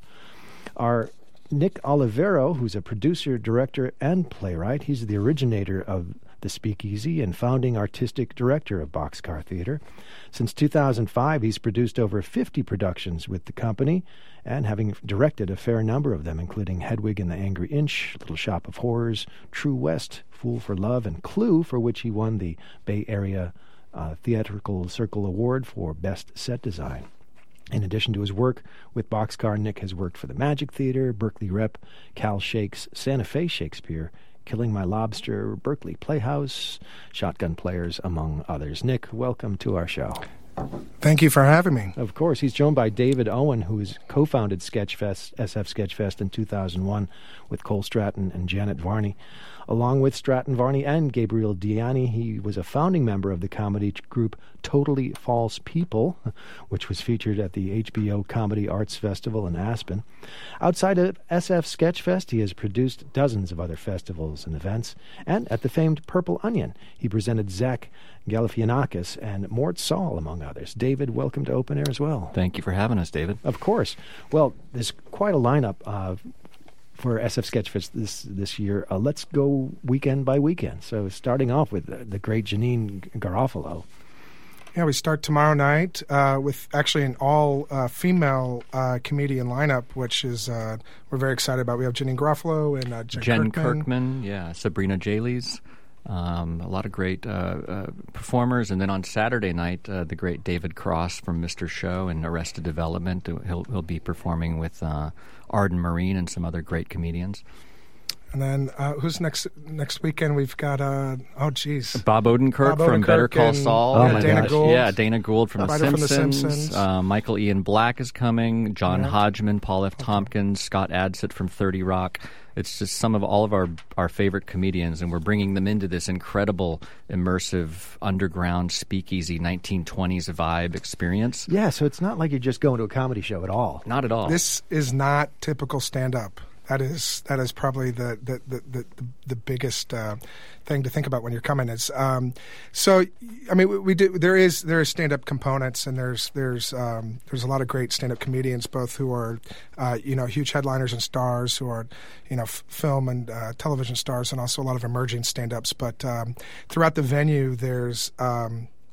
are Nick Olivero, who's a producer, director, and playwright. He's the originator of the Speakeasy and founding artistic director of Boxcar Theater. Since two thousand five, he's produced over fifty productions with the company, and having directed a fair number of them, including Hedwig and the Angry Inch, Little Shop of Horrors, True West, Fool for Love, and Clue, for which he won the Bay Area uh, Theatrical Circle Award for Best Set Design. In addition to his work with Boxcar, Nick has worked for the Magic Theater, Berkeley Rep, Cal Shakes, Santa Fe Shakespeare, Killing My Lobster, Berkeley Playhouse, Shotgun Players, among others. Nick, welcome to our show. Thank you for having me. Of course. He's joined by David Owen, who has co-founded Sketchfest, S F Sketchfest in two thousand one with Cole Stratton and Janet Varney. Along with Stratton, Varney, and Gabriel Diani, he was a founding member of the comedy group Totally False People, which was featured at the H B O Comedy Arts Festival in Aspen. Outside of S F Sketchfest, he has produced dozens of other festivals and events, and at the famed Purple Onion, he presented Zach Galifianakis and Mort Saul, among others. David, welcome to Open Air as well. Thank you for having us, David. Of course. Well, there's quite a lineup uh, for S F Sketchfest this this year. Uh, let's go weekend by weekend. So starting off with the, the great Janine Garofalo. Yeah, we start tomorrow night uh, with actually an all-female uh, uh, comedian lineup, which is uh, we're very excited about. We have Janine Garofalo and uh, Jen, Jen Kirkman. Kirkman, yeah, Sabrina Jayles. Um, a lot of great uh, uh, performers, and then on Saturday night, uh, the great David Cross from Mister Show and Arrested Development. He'll he'll be performing with uh, Arden Marine and some other great comedians. And then uh, who's next next weekend? We've got uh, oh geez, Bob Odenkirk, Bob from Odenkirk Better Call and, Saul. Oh uh, my Dana gosh. Gould. Yeah, Dana Gould from, the Writer Simpsons. from The Simpsons. Uh, Michael Ian Black is coming. John Yeah. Hodgman, Paul F. Tompkins, Scott Adsit from thirty Rock. It's just some of all of our, our favorite comedians, and we're bringing them into this incredible, immersive, underground, speakeasy, nineteen twenties vibe experience. Yeah, so it's not like you're just going to a comedy show at all. Not at all. This is not typical stand-up. That is that is probably the the the, the, the biggest uh, thing to think about when you're coming. Is um, so I mean we, we do there is there is stand up components, and there's there's um, there's a lot of great stand up comedians, both who are uh, you know huge headliners and stars, who are you know f- film and uh, television stars, and also a lot of emerging stand ups. But um, throughout the venue, there's um,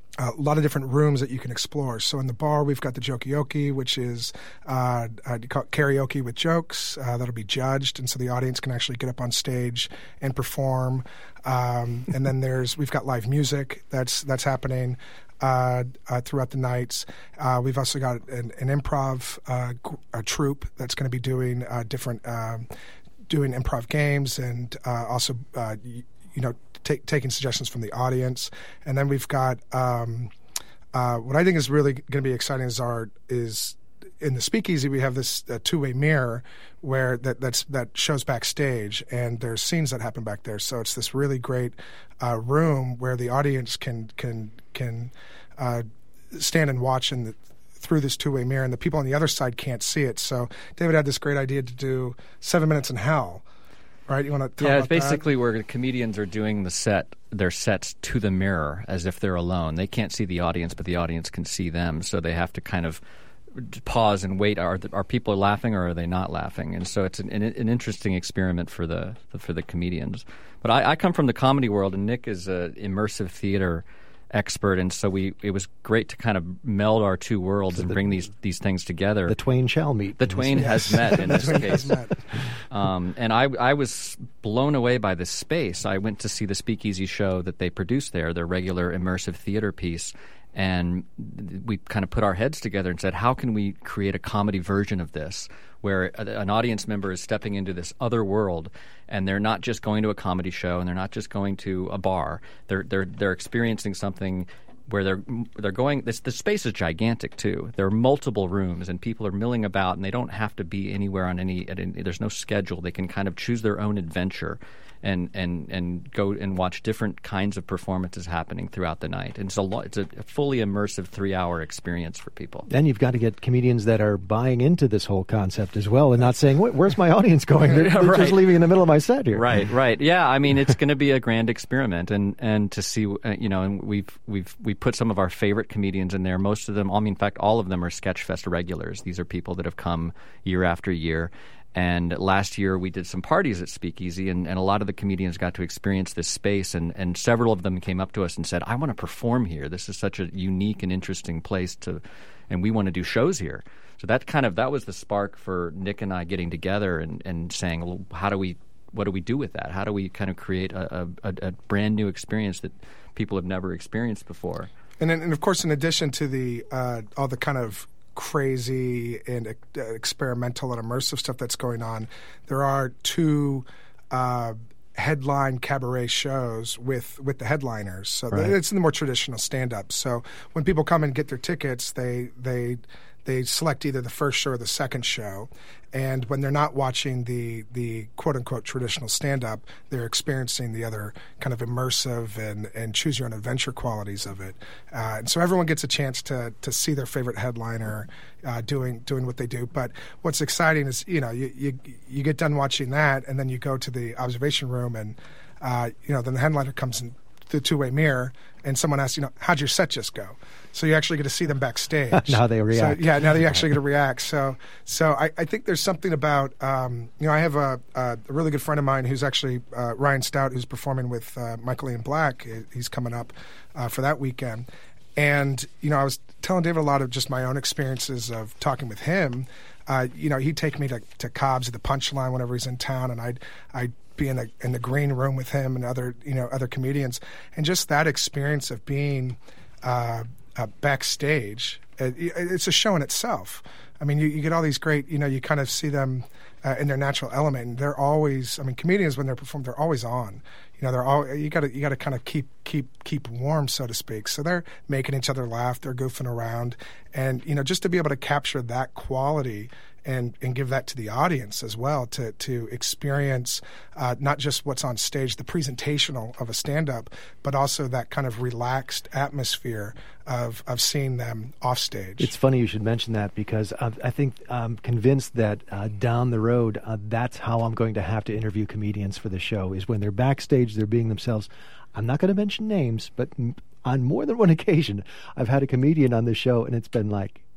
a lot of different rooms that you can explore. So in the bar, we've got the Jokioki, which is uh, uh, karaoke with jokes uh, that'll be judged, and so the audience can actually get up on stage and perform. Um, and then there's we've got live music that's that's happening uh, uh, throughout the nights. Uh, we've also got an, an improv uh, a troupe that's going to be doing uh, different um, doing improv games and uh, also uh, you, you know. Take, taking suggestions from the audience, and then we've got um, uh, what I think is really going to be exciting is our is in the Speakeasy we have this uh, two-way mirror where that that's that shows backstage, and there's scenes that happen back there. So it's this really great uh, room where the audience can can can uh, stand and watch in the, through this two-way mirror, and the people on the other side can't see it. So David had this great idea to do Seven Minutes in Hell. Right, you want to talk yeah, about it's basically that? Where comedians are doing the set, their sets to the mirror as if they're alone. They can't see the audience, but the audience can see them. So they have to kind of pause and wait. Are the, are people laughing or are they not laughing? And so it's an, an, an interesting experiment for the for the comedians. But I, I come from the comedy world, and Nick is an immersive theater expert, and so we it was great to kind of meld our two worlds so and the, bring these these things together. The twain shall meet. The twain has met in this case. Um, and I I was blown away by this space. I went to see the Speakeasy show that they produced there, their regular immersive theater piece, and we kind of put our heads together and said, how can we create a comedy version of this where an audience member is stepping into this other world, and they're not just going to a comedy show, and they're not just going to a bar. They're they're they're experiencing something where they're they're going. This the space is gigantic too. There are multiple rooms, and people are milling about, and they don't have to be anywhere on any. At any there's no schedule. They can kind of choose their own adventure. And, and and go and watch different kinds of performances happening throughout the night. And it's a, lo- it's a fully immersive three-hour experience for people. Then you've got to get comedians that are buying into this whole concept as well and not saying, where's my audience going? They're, they're right. just leaving in the middle of my set here. Right, right. Yeah, I mean, it's going to be a grand experiment. And, and to see, uh, you know, and we've, we've we put some of our favorite comedians in there. Most of them, I mean, in fact, all of them are Sketchfest regulars. These are people that have come year after year. And last year we did some parties at Speakeasy, and, and a lot of the comedians got to experience this space, and, and several of them came up to us and said, I want to perform here. This is such a unique and interesting place to, and we want to do shows here. So that kind of, that was the spark for Nick and I getting together and, and saying, well, how do we, what do we do with that? How do we kind of create a, a, a brand new experience that people have never experienced before? And, then, and of course, in addition to the uh, all the kind of crazy and uh, experimental and immersive stuff that's going on, there are two uh, headline cabaret shows with, with the headliners. So right. the, it's in the more traditional stand-up. So when people come and get their tickets, they they they select either the first show or the second show. And when they're not watching the, the quote-unquote traditional stand-up, they're experiencing the other kind of immersive and, and choose-your-own-adventure qualities of it. Uh, and so everyone gets a chance to to see their favorite headliner uh, doing doing what they do. But what's exciting is, you know, you, you, you get done watching that, and then you go to the observation room, and, uh, you know, then the headliner comes in the two-way mirror, and someone asks, you know, how'd your set just go? So you actually get to see them backstage. Now they react. So, yeah, now they actually get to react. So, so I, I think there's something about, um, you know, I have a, a really good friend of mine who's actually uh, Ryan Stout, who's performing with uh, Michael Ian Black. He's coming up uh, for that weekend. And, you know, I was telling David a lot of just my own experiences of talking with him. Uh, you know, he'd take me to, to Cobb's at the Punchline whenever he's in town, and I'd I'd be in the in the green room with him and other you know other comedians, and just that experience of being uh, uh, backstage. It, it's a show in itself. I mean, you, you get all these great, you know, you kind of see them uh, in their natural element, and they're always. I mean, comedians when they're performing, they're always on. You know, they're all you got to you got to kind of keep keep keep warm, so to speak. So they're making each other laugh, they're goofing around, and you know, just to be able to capture that quality and and give that to the audience as well, to to experience uh, not just what's on stage, the presentational of a stand-up, but also that kind of relaxed atmosphere of of seeing them off stage. It's funny you should mention that, because uh, I think I'm convinced that uh, down the road, uh, that's how I'm going to have to interview comedians for the show, is when they're backstage, they're being themselves. I'm not going to mention names, but on more than one occasion, I've had a comedian on the show, and it's been like,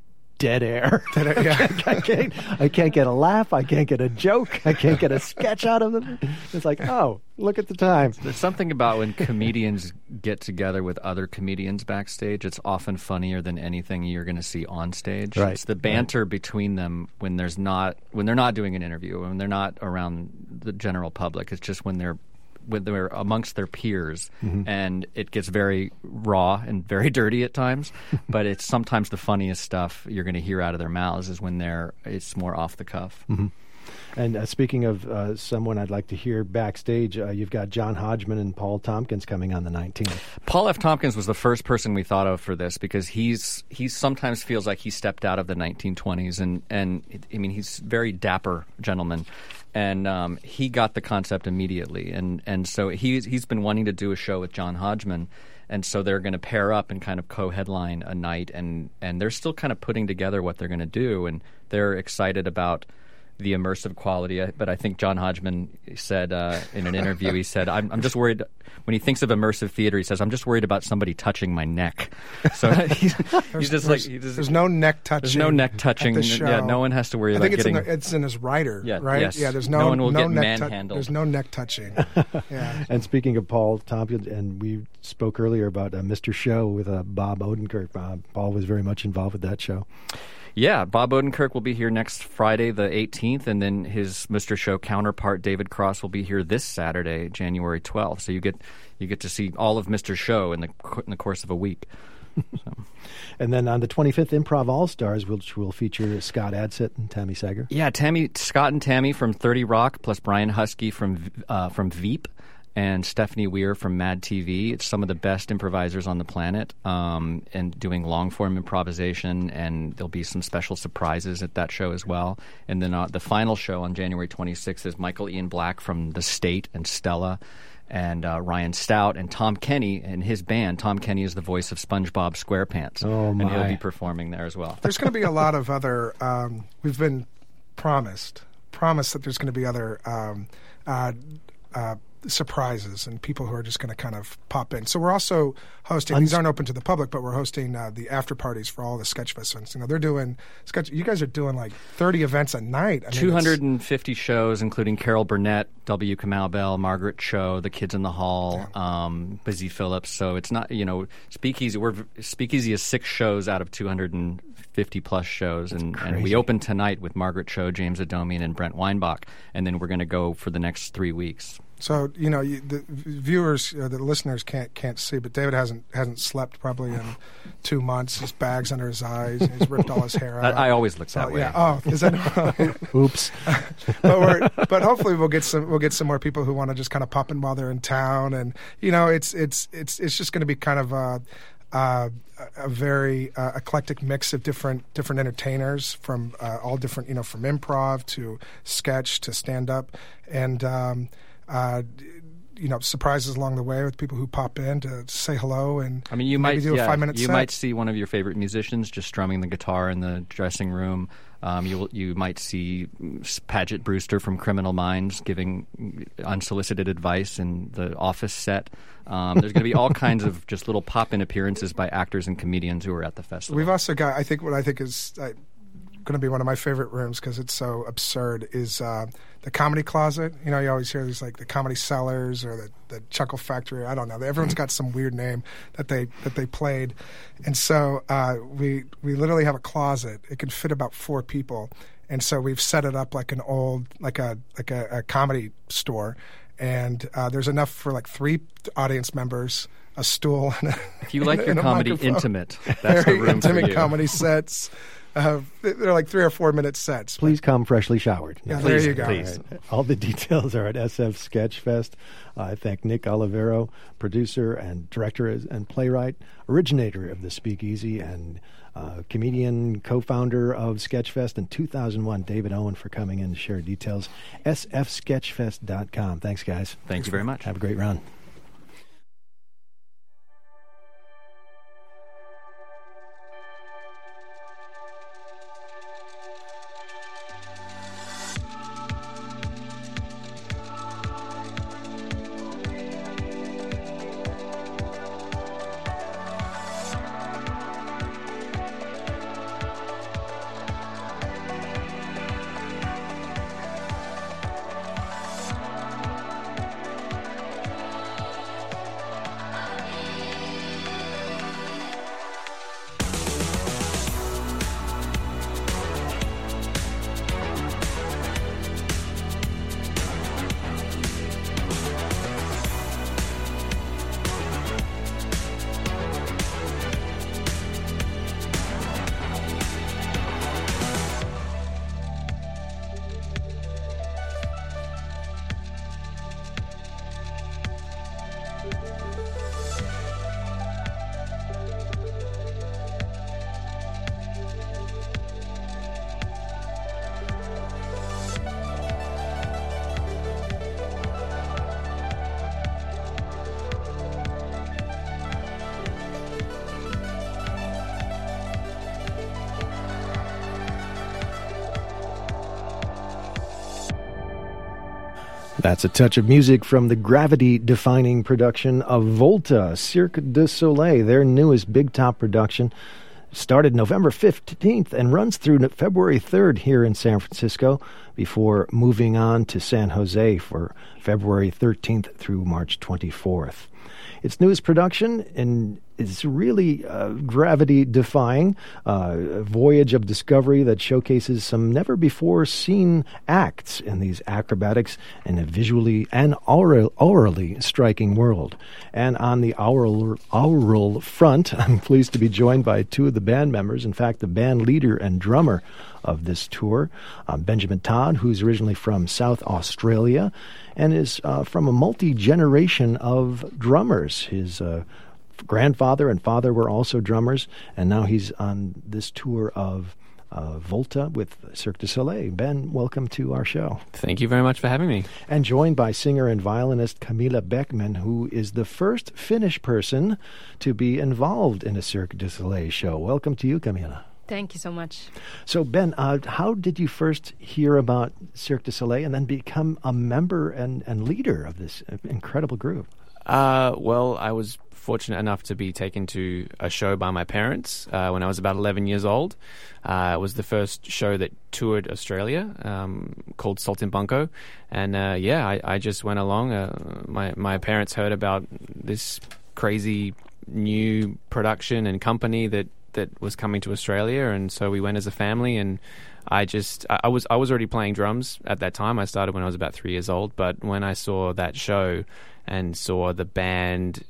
dead air. Dead air, yeah. I, can't, I can't get a laugh. I can't get a joke. I can't get a sketch out of them. It's like, oh, look at the time. There's something about when comedians get together with other comedians backstage. It's often funnier than anything you're going to see on stage. Right. It's the banter right. between them when there's not when they're not doing an interview, when they're not around the general public. It's just when they're when they're amongst their peers, mm-hmm. and it gets very raw and very dirty at times. But it's sometimes the funniest stuff you're going to hear out of their mouths is when they're it's more off the cuff. Mm-hmm. And uh, speaking of uh, someone I'd like to hear backstage, uh, you've got John Hodgman and Paul Tompkins coming on the nineteenth. Paul F. Tompkins was the first person we thought of for this because he's he sometimes feels like he stepped out of the nineteen twenties, and and I mean he's a very dapper gentleman, and um, he got the concept immediately, and and so he's he's been wanting to do a show with John Hodgman. And so they're going to pair up and kind of co-headline a night, and, and they're still kind of putting together what they're going to do, and they're excited about the immersive quality. But I think John Hodgman said uh, in an interview, he said, I'm, I'm just worried, when he thinks of immersive theater, he says, I'm just worried about somebody touching my neck. So he's, he's just like... He just, there's no neck touching. There's no neck touching. Yeah, no one has to worry I about think it's getting... In the, it's in his rider, yeah, right? Yes. Yeah, there's no, no one will no get neck manhandled. Tu- there's no neck touching. Yeah. And speaking of Paul Tompkins, and we spoke earlier about uh, Mister Show with uh, Bob Odenkirk. Uh, Paul was very much involved with that show. Yeah, Bob Odenkirk will be here next Friday, the eighteenth, and then his Mister Show counterpart, David Cross, will be here this Saturday, January twelfth. So you get you get to see all of Mister Show in the in the course of a week. So. And then on the twenty-fifth, Improv All-Stars, which will feature Scott Adsit and Tammy Sager. Yeah, Tammy, Scott and Tammy from thirty Rock, plus Brian Husky from uh, from Veep, and Stephanie Weir from Mad T V. It's some of the best improvisers on the planet, um, and doing long-form improvisation, and there'll be some special surprises at that show as well. And then uh, the final show on January twenty-sixth is Michael Ian Black from The State and Stella, and uh, Ryan Stout, and Tom Kenny and his band. Tom Kenny is the voice of SpongeBob SquarePants, oh, my. and he'll be performing there as well. There's going to be a lot of other, um, we've been promised, promised that there's going to be other um, uh, uh, surprises and people who are just going to kind of pop in. So we're also hosting, these aren't open to the public, but we're hosting uh, the after parties for all the Sketchfest events. You know, they're doing, sketch. you guys are doing like thirty events a night. I mean, two hundred fifty shows, including Carol Burnett, W. Kamau Bell, Margaret Cho, The Kids in the Hall, yeah. um, Busy Phillips. So it's not, you know, Speakeasy, we're, Speakeasy is six shows out of two hundred fifty plus shows. And, and we open tonight with Margaret Cho, James Adomian, and Brent Weinbach. And then we're going to go for the next three weeks. So you know, you, the viewers, uh, the listeners can't can't see, but David hasn't hasn't slept probably in two months. His bags under his eyes. He's ripped all his hair out. I, I always look so, that way. Yeah. Oh, is that? Oops. but we're, but hopefully we'll get some we'll get some more people who want to just kind of pop in while they're in town, and you know, it's it's it's it's just going to be kind of a. Uh, a very uh, eclectic mix of different different entertainers from uh, all different, you know, from improv to sketch to stand up, and um, uh, you know, surprises along the way with people who pop in to say hello and I mean, you maybe might do a yeah, five minute you set. might see one of your favorite musicians just strumming the guitar in the dressing room. Um, you you might see Paget Brewster from Criminal Minds giving unsolicited advice in the Office set. Um, there's going to be all kinds of just little pop-in appearances by actors and comedians who are at the festival. We've also got, I think, what I think is uh, going to be one of my favorite rooms because it's so absurd is uh, the Comedy Closet. You know, you always hear these like the Comedy Cellars or the, the Chuckle Factory. I don't know. Everyone's got some weird name that they that they played, and so uh, we we literally have a closet. It can fit about four people, and so we've set it up like an old like a like a, a comedy store. And uh, there's enough for like three audience members, a stool, and a, if you like and your a comedy microphone. intimate, that's Very the room intimate for you. comedy sets. Uh, they're like three or four minute sets. Please come freshly showered. Yeah, please, there you go. Please. All, right. All the details are at S F Sketchfest. Uh, I thank Nick Olivero, producer and director and playwright, originator of the Speakeasy, and uh, comedian, co-founder of Sketchfest in two thousand one, David Owen, for coming in to share details. S F sketchfest dot com. Thanks, guys. Thank Thanks you very much. Have a great round. That's a touch of music from the gravity-defying production of Volta, Cirque du Soleil, their newest big top production. Started November fifteenth and runs through February third here in San Francisco before moving on to San Jose for February thirteenth through March twenty-fourth. Its newest production and is really uh, gravity-defying, uh, a voyage of discovery that showcases some never-before-seen acts in these acrobatics in a visually and aural, aurally striking world. And on the aural, aural front, I'm pleased to be joined by two of the band members, in fact, the band leader and drummer of this tour, uh, Benjamin Todd, who's originally from South Australia and is uh, from a multi-generation of drummers. His uh, grandfather and father were also drummers, and now he's on this tour of uh, Volta with Cirque du Soleil. Ben, welcome to our show. Thank you very much for having me. And joined by singer and violinist Camilla Beckman, who is the first Finnish person to be involved in a Cirque du Soleil show. Welcome to you, Camilla. Thank you so much. So, Ben, uh, how did you first hear about Cirque du Soleil and then become a member and, and leader of this incredible group? Uh, well, I was fortunate enough to be taken to a show by my parents uh, when I was about eleven years old. Uh, it was the first show that toured Australia, um, called Saltimbanco. And uh, yeah, I, I just went along. Uh, my, my parents heard about this crazy new production and company that that was coming to Australia, and so we went as a family. And I just I, I was I was already playing drums at that time. I started when I was about three years old, but when I saw that show and saw the band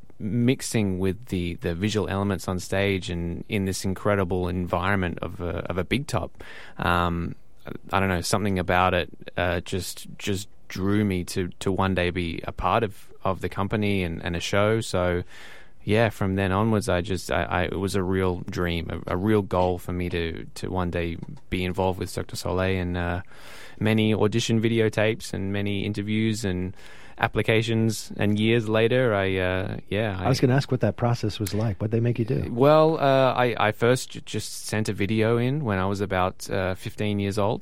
mixing with the, the visual elements on stage and in this incredible environment of a, of a big top, um, I don't know, something about it uh, just just drew me to, to one day be a part of, of the company and, and a show. So yeah, from then onwards, I just, I, I it was a real dream, a, a real goal for me to, to one day be involved with Cirque du Soleil, and uh, many audition videotapes and many interviews and applications, and years later, I, uh, yeah. I, I was going to ask what that process was like. What'd they make you do? Well, uh, I, I first j- just sent a video in when I was about uh, fifteen years old.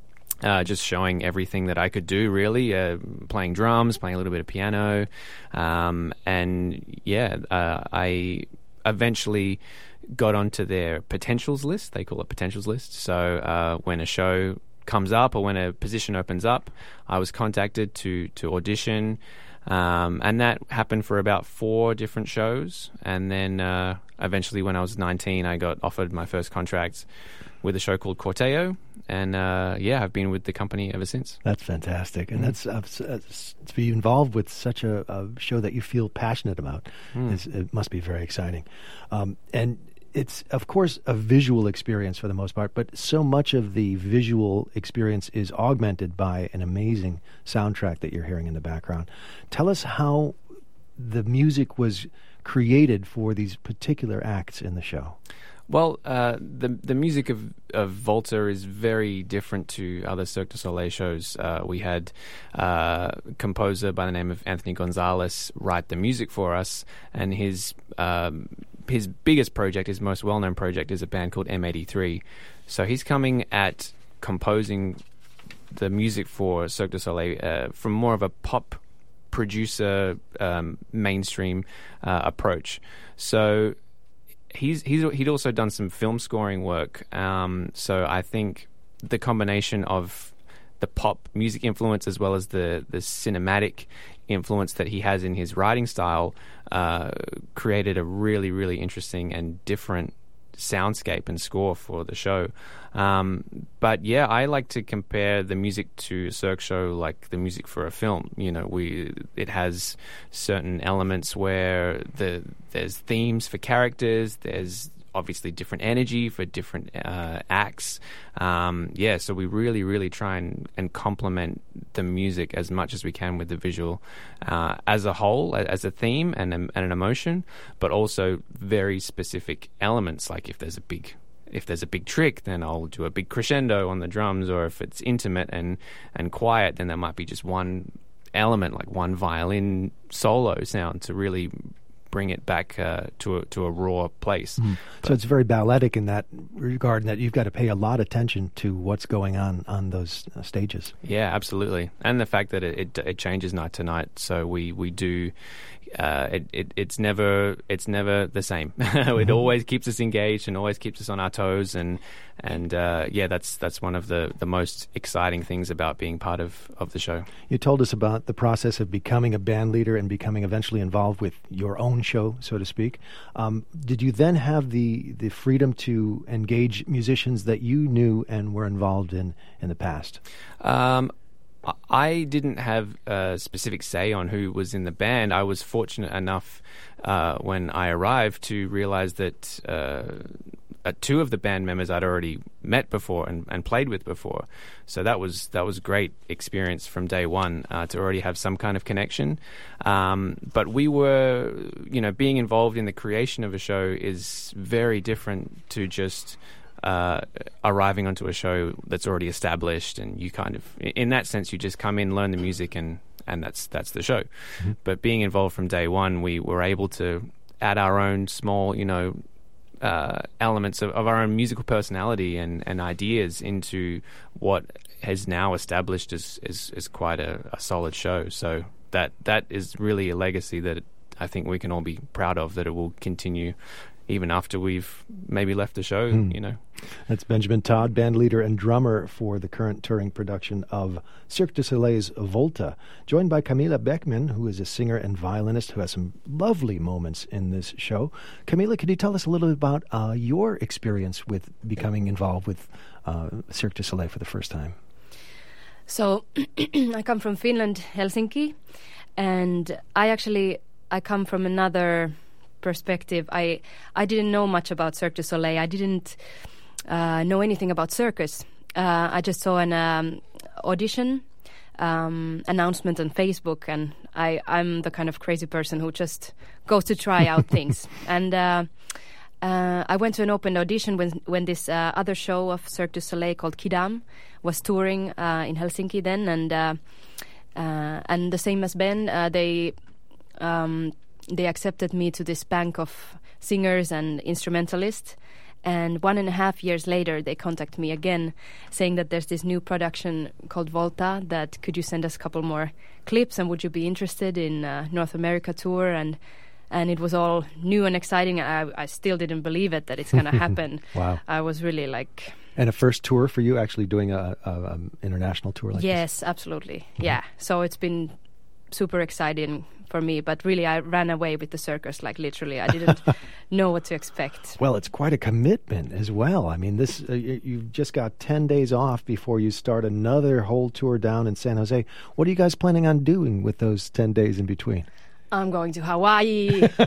Uh, just showing everything that I could do, really, uh, playing drums, playing a little bit of piano, um, and yeah, uh, I eventually got onto their potentials list. They call it potentials list. So uh, when a show comes up or when a position opens up, I was contacted to to audition, um, and that happened for about four different shows. And then uh, eventually, when I was nineteen, I got offered my first contract with a show called Corteo, and uh, yeah, I've been with the company ever since. That's fantastic, and mm. that's uh, uh, to be involved with such a, a show that you feel passionate about. Mm. Is, it must be very exciting, um, and it's of course a visual experience for the most part, but so much of the visual experience is augmented by an amazing soundtrack that you're hearing in the background. Tell us how the music was created for these particular acts in the show. Well, uh, the the music of, of Volta is very different to other Cirque du Soleil shows. Uh, we had uh, a composer by the name of Anthony Gonzalez write the music for us, and his um, his biggest project, his most well-known project, is a band called M eighty-three. So he's coming at composing the music for Cirque du Soleil uh, from more of a pop producer, um, mainstream uh, approach. So He's he's he'd also done some film scoring work, um, so I think the combination of the pop music influence as well as the the cinematic influence that he has in his writing style uh, created a really really interesting and different soundscape and score for the show. Um, but yeah, I like to compare the music to a Cirque show like the music for a film. You know, we it has certain elements where the there's themes for characters, there's obviously different energy for different uh, acts. Um, yeah, so we really, really try and, and complement the music as much as we can with the visual uh, as a whole, as a theme and, and an emotion, but also very specific elements. Like if there's a big if there's a big trick, then I'll do a big crescendo on the drums, or if it's intimate and, and quiet, then there might be just one element, like one violin solo sound to really bring it back uh, to a, to a raw place. Mm. So it's very balletic in that regard, in that you've got to pay a lot of attention to what's going on on those uh, stages. Yeah, absolutely, and the fact that it, it, it changes night to night. So we we do. Uh, it, it it's never it's never the same. It always keeps us engaged and always keeps us on our toes, and and uh, yeah, that's that's one of the, the most exciting things about being part of, of the show. You told us about the process of becoming a band leader and becoming eventually involved with your own show, so to speak. Um, did you then have the the freedom to engage musicians that you knew and were involved in in the past? Um, I didn't have a specific say on who was in the band. I was fortunate enough uh, when I arrived to realize that uh, uh, two of the band members I'd already met before and, and played with before. So that was that was great experience from day one uh, to already have some kind of connection. Um, but we were, you know, being involved in the creation of a show is very different to just Uh, arriving onto a show that's already established, and you kind of, in that sense, you just come in, learn the music, and, and that's that's the show. Mm-hmm. But being involved from day one, we were able to add our own small, you know, uh, elements of, of our own musical personality and, and ideas into what has now established as, as, as quite a, a solid show. So that that is really a legacy that I think we can all be proud of, that it will continue even after we've maybe left the show, mm. you know. That's Benjamin Todd, band leader and drummer for the current touring production of Cirque du Soleil's Volta, joined by Camilla Beckman, who is a singer and violinist who has some lovely moments in this show. Camilla, could you tell us a little bit about uh, your experience with becoming involved with uh, Cirque du Soleil for the first time? So, I come from Finland, Helsinki, and I actually, I come from another perspective. I I didn't know much about Cirque du Soleil. I didn't uh, know anything about circus. Uh, I just saw an um, audition um, announcement on Facebook, and I, I'm the kind of crazy person who just goes to try out things. And uh, uh, I went to an open audition when when this uh, other show of Cirque du Soleil called Kidam was touring uh, in Helsinki then, and uh, uh, and the same as Ben, uh, they. Um, They accepted me to this bank of singers and instrumentalists, and one and a half years later they contact me again saying that there's this new production called Volta, that could you send us a couple more clips and would you be interested in uh, North America tour, and and it was all new and exciting. I, I still didn't believe it that it's going to happen. Wow. I was really like... And a first tour for you, actually doing a, a um, international tour like yes, this? Yes, absolutely. Mm-hmm. Yeah, so it's been super exciting for me, but really I ran away with the circus, like literally I didn't know what to expect. Well, it's quite a commitment as well. I mean, this uh, you've just got ten days off before you start another whole tour down in San Jose. What are you guys planning on doing with those ten days in between? I'm going to Hawaii.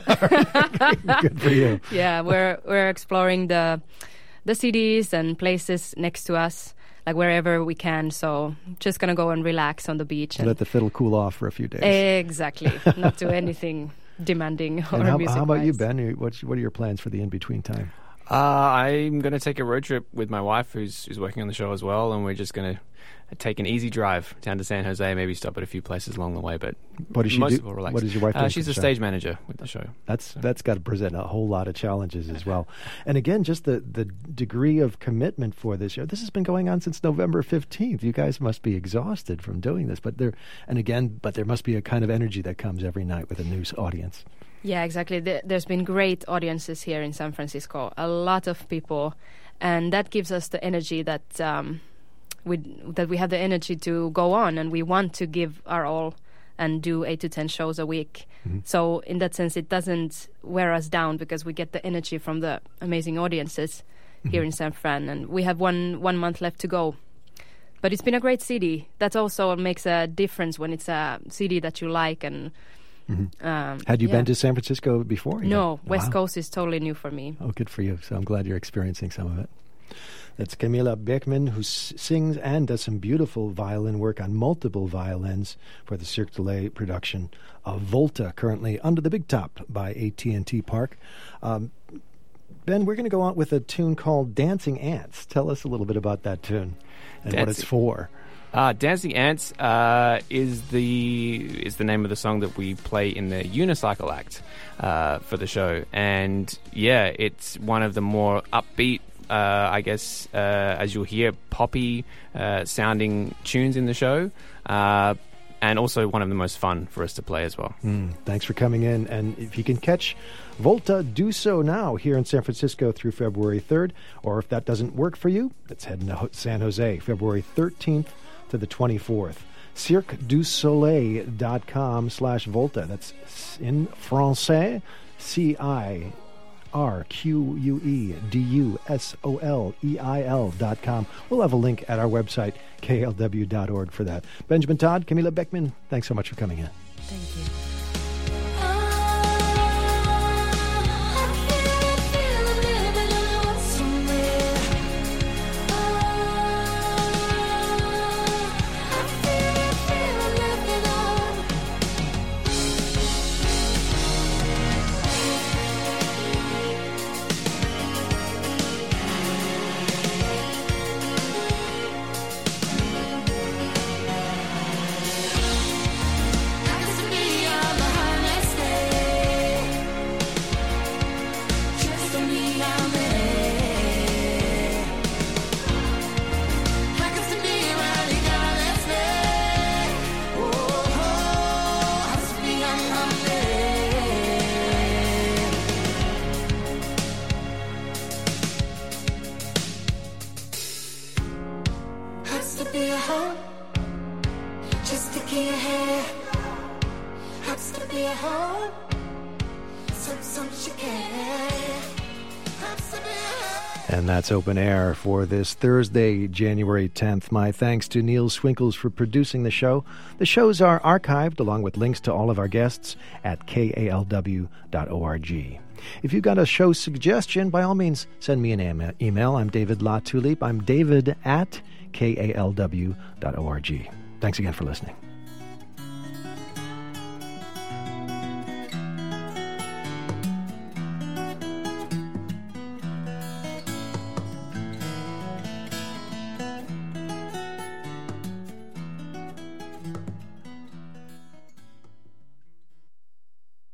Good for you. Yeah, we're we're exploring the the cities and places next to us, like wherever we can. So just going to go and relax on the beach. And let the fiddle cool off for a few days. Exactly. Not do anything demanding or how, music-wise. How about you, Ben? What's, what are your plans for the in-between time? Uh, I'm going to take a road trip with my wife, who's, who's working on the show as well, and we're just going to take an easy drive down to San Jose, maybe stop at a few places along the way, but what does she most do? of all relax. What does your wife do? Uh, she's a stage manager with the show. That's so. That's got to present a whole lot of challenges as well. And again, just the, the degree of commitment for this show. This has been going on since November fifteenth. You guys must be exhausted from doing this, but there, and again, but there must be a kind of energy that comes every night with a new audience. Yeah, exactly. There's been great audiences here in San Francisco, a lot of people, and that gives us the energy that um, we that we have the energy to go on, and we want to give our all and do eight to ten shows a week. Mm-hmm. So in that sense, it doesn't wear us down because we get the energy from the amazing audiences mm-hmm. here in San Fran, and we have one one month left to go. But it's been a great city. That also makes a difference when it's a city that you like. And Mm-hmm. Um, Had you yeah. been to San Francisco before? No, know? West wow. Coast is totally new for me. Oh, good for you. So I'm glad you're experiencing some of it. That's Camilla Beckman, who s- sings and does some beautiful violin work on multiple violins for the Cirque du Soleil production of Volta, currently under the big top by A T and T Park. Um, Ben, we're going to go on with a tune called Dancing Ants. Tell us a little bit about that tune and Dancing. what it's for. Uh, Dancing Ants uh, is the is the name of the song that we play in the Unicycle Act uh, for the show, and yeah, it's one of the more upbeat, uh, I guess, uh, as you'll hear, poppy uh, sounding tunes in the show, uh, and also one of the most fun for us to play as well. Mm, thanks for coming in, and if you can catch Volta, do so now here in San Francisco through February third, or if that doesn't work for you, let's head to San Jose, February thirteenth to the twenty-fourth. Cirque du Soleil dot com slash Volta. That's in Francais, C I R Q U E D U S O L E I L dot com. We'll have a link at our website, K L W dot org, for that. Benjamin Todd, Camila Beckman, thanks so much for coming in. Thank you. And that's Open Air for this Thursday, January tenth. My thanks to Neil Swinkles for producing the show. The shows are archived along with links to all of our guests at K A L W dot org. If you've got a show suggestion, by all means, send me an email. I'm David LaTulippe. I'm David at K A L W dot org. Thanks again for listening.